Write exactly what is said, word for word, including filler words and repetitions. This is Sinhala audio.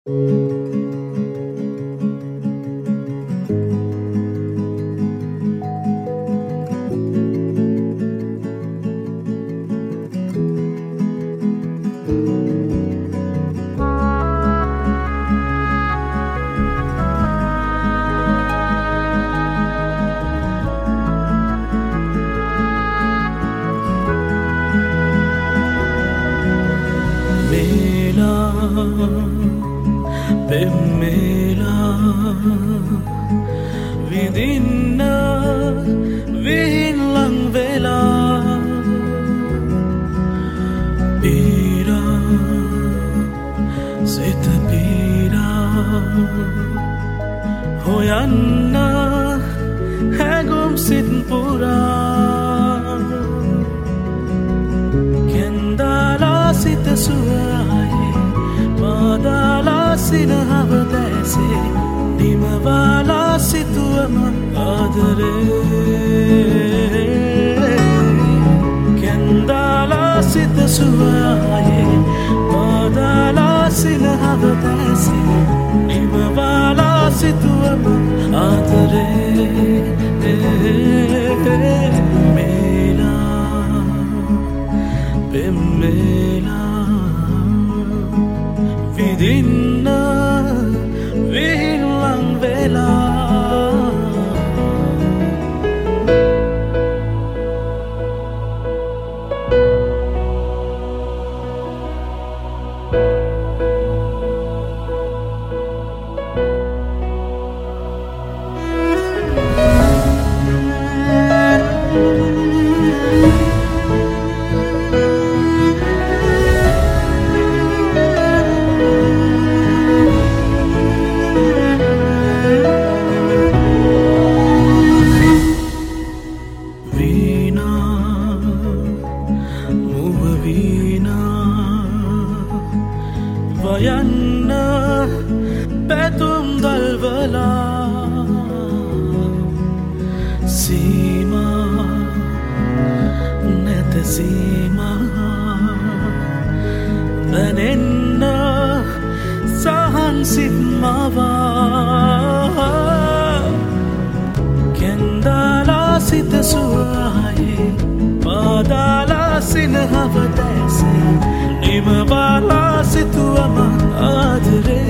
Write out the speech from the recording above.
පෙම්මෙලා විඳින්න විහිල්ලං වෙලා පීරා සිත පීරා හොයන්න හැඟුම් සිත් පුරා කෙන්දාලා සිත සුවයි පාදාලා සිනහව දැසේ නිමවාලා සිතුවම ආදරේ කෙන්දාලා සිත සුවයි පාදාලා සිනහව දැසේ නිමවාලා සිතුවම ආදරේ පෙම්මෙලා පෙම්මෙලා විඳින්න විහිල්ලං වෙලා වයන්න පැතුම් දල්වලා සීමා නැත සීමා දැනෙන්න සහන් සිත් මවා කෙන්දාලා සිත සුවයි පාදාලා සිනහව දැසේ නිමවාලා සිතුවම ආදරේ